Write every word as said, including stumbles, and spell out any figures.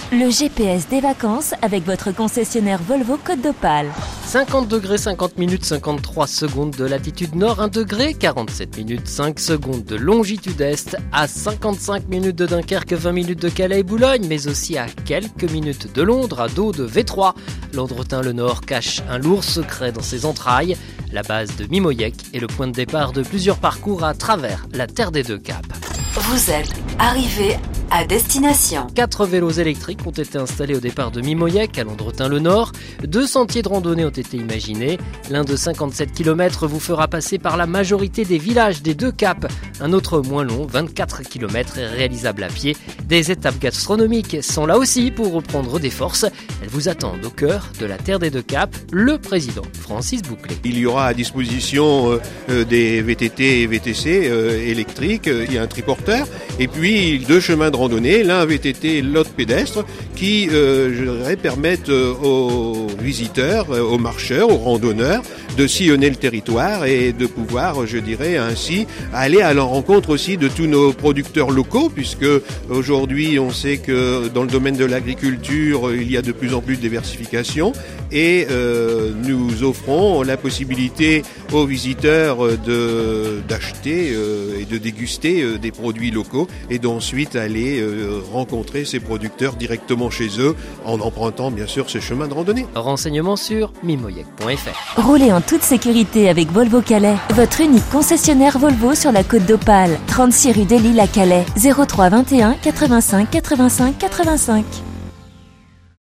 Le G P S des vacances avec votre concessionnaire Volvo Côte d'Opale. cinquante degrés cinquante minutes cinquante-trois secondes de latitude nord, un degré quarante-sept minutes cinq secondes de longitude est, à cinquante-cinq minutes de Dunkerque, vingt minutes de Calais et Boulogne, mais aussi à quelques minutes de Londres, à dos de V trois. Landretin le Nord cache un lourd secret dans ses entrailles. La base de Mimoyec est le point de départ de plusieurs parcours à travers la Terre des Deux Caps. Vous êtes arrivé à destination. Quatre vélos électriques ont été installés au départ de Mimoyec, à Landretin le Nord. Deux sentiers de randonnée ont été imaginés. L'un de cinquante-sept kilomètres vous fera passer par la majorité des villages des Deux Caps. Un autre moins long, vingt-quatre kilomètres, est réalisable à pied. Des étapes gastronomiques sont là aussi pour reprendre des forces. Elles vous attendent au cœur de la Terre des Deux Caps. Le président Francis Bouclé. Il y aura à disposition euh, des V T T et V T C euh, électriques. Il y a un triporteur et puis deux chemins de randonnée, l'un V T T et l'autre pédestre, qui euh, je dirais, permettent euh, aux visiteurs, euh, aux marcheurs, aux randonneurs de sillonner le territoire et de pouvoir, je dirais ainsi, aller à la rencontre aussi de tous nos producteurs locaux, puisque aujourd'hui on sait que dans le domaine de l'agriculture il y a de plus en plus de diversification et euh, nous offrons la possibilité aux visiteurs de d'acheter euh, et de déguster euh, des produits locaux et d'ensuite aller euh, rencontrer ces producteurs directement chez eux en empruntant bien sûr ces chemins de randonnée. Renseignements sur mimoyec point f r. Roulez en toute sécurité avec Volvo Calais, votre unique concessionnaire Volvo sur la Côte d'Opale. trente-six rue des Lilles à Calais, zéro trois vingt et un quatre-vingt-cinq quatre-vingt-cinq quatre-vingt-cinq.